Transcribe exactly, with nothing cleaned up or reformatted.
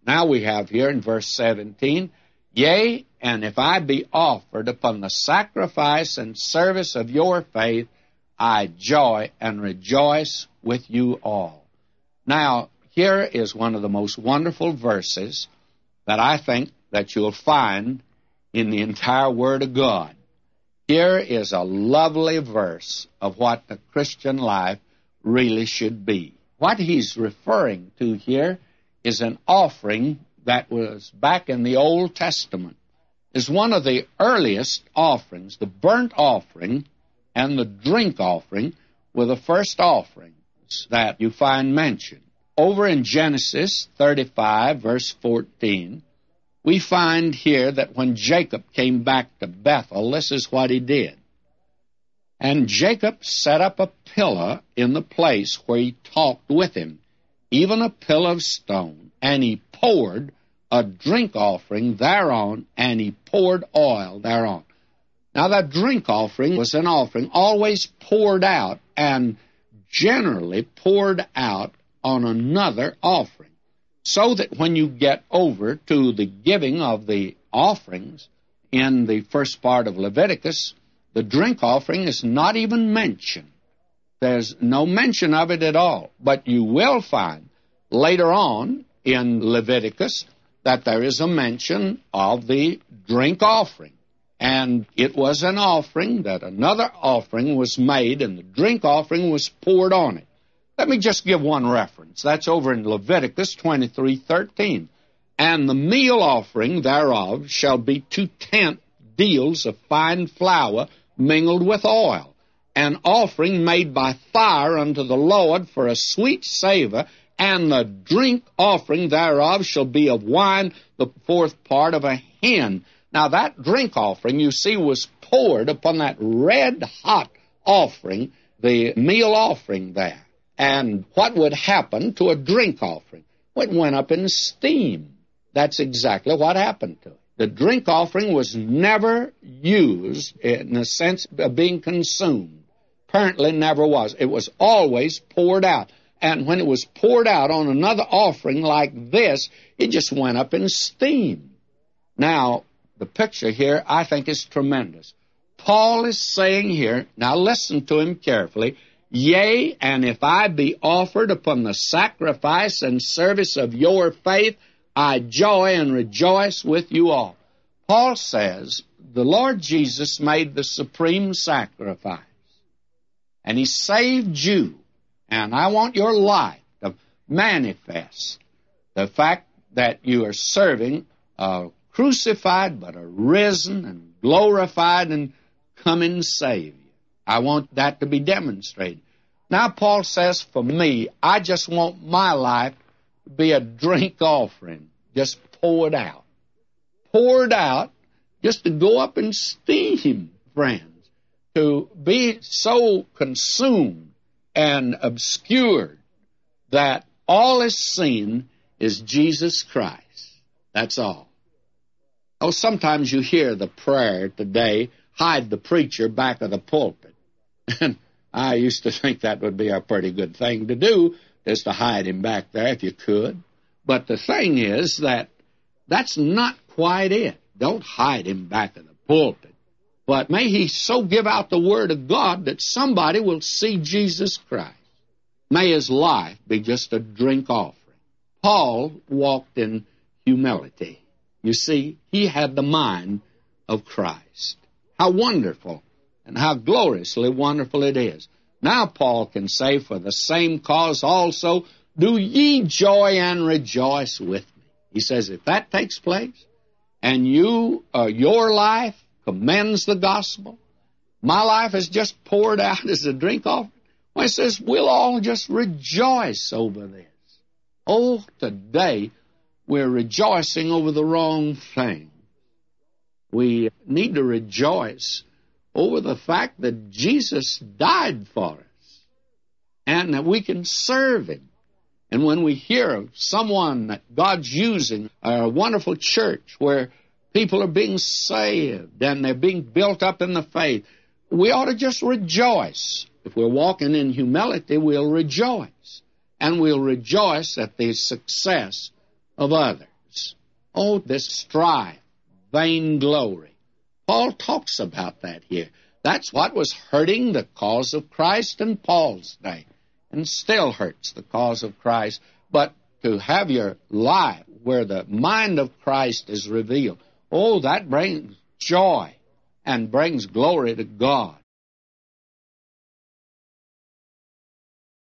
Now we have here in verse seventeen, Yea, and if I be offered upon the sacrifice and service of your faith, I joy and rejoice with you all. Now, here is one of the most wonderful verses that I think that you'll find in the entire Word of God. Here is a lovely verse of what the Christian life really should be. What he's referring to here is an offering that was back in the Old Testament. Is one of the earliest offerings. The burnt offering and the drink offering were the first offerings that you find mentioned. Over in Genesis thirty-five, verse fourteen, we find here that when Jacob came back to Bethel, this is what he did. And Jacob set up a pillar in the place where he talked with him, even a pillar of stone, and he poured a drink offering thereon, and he poured oil thereon. Now, that drink offering was an offering always poured out, and generally poured out on another offering, so that when you get over to the giving of the offerings in the first part of Leviticus, the drink offering is not even mentioned. There's no mention of it at all. But you will find later on in Leviticus that there is a mention of the drink offering. And it was an offering that another offering was made, and the drink offering was poured on it. Let me just give one reference. That's over in Leviticus twenty-three thirteen. And the meal offering thereof shall be two-tenth deals of fine flour mingled with oil, an offering made by fire unto the Lord for a sweet savor, and the drink offering thereof shall be of wine, the fourth part of a hin. Now, that drink offering, you see, was poured upon that red-hot offering, the meal offering there. And what would happen to a drink offering? Well, it went up in steam. That's exactly what happened to it. The drink offering was never used in the sense of being consumed. Apparently never was. It was always poured out. And when it was poured out on another offering like this, it just went up in steam. Now, the picture here, I think, is tremendous. Paul is saying here, now listen to him carefully, Yea, and if I be offered upon the sacrifice and service of your faith, I joy and rejoice with you all. Paul says the Lord Jesus made the supreme sacrifice, and he saved you. And I want your life to manifest the fact that you are serving a crucified but a risen and glorified and coming Savior. I want that to be demonstrated. Now, Paul says, for me, I just want my life to be a drink offering, just poured out. Poured out just to go up in steam, friends, to be so consumed and obscured that all is seen is Jesus Christ. That's all. Oh, sometimes you hear the prayer today, hide the preacher back of the pulpit. And I used to think that would be a pretty good thing to do, is to hide him back there if you could. But the thing is that that's not quite it. Don't hide him back of the pulpit. But may he so give out the Word of God that somebody will see Jesus Christ. May his life be just a drink offering. Paul walked in humility. You see, he had the mind of Christ. How wonderful and how gloriously wonderful it is. Now Paul can say, for the same cause also, do ye joy and rejoice with me. He says, if that takes place, and you, uh, your life commends the gospel, my life is just poured out as a drink offering, well, he says, we'll all just rejoice over this. Oh, today we're rejoicing over the wrong thing. We need to rejoice over the fact that Jesus died for us and that we can serve him. And when we hear of someone that God's using, a wonderful church where people are being saved and they're being built up in the faith, we ought to just rejoice. If we're walking in humility, we'll rejoice. And we'll rejoice at the success of others. arrogance. Oh, this strife, vainglory. Paul talks about that here. That's what was hurting the cause of Christ in Paul's day, and still hurts the cause of Christ. But to have your life where the mind of Christ is revealed, oh, that brings joy and brings glory to God.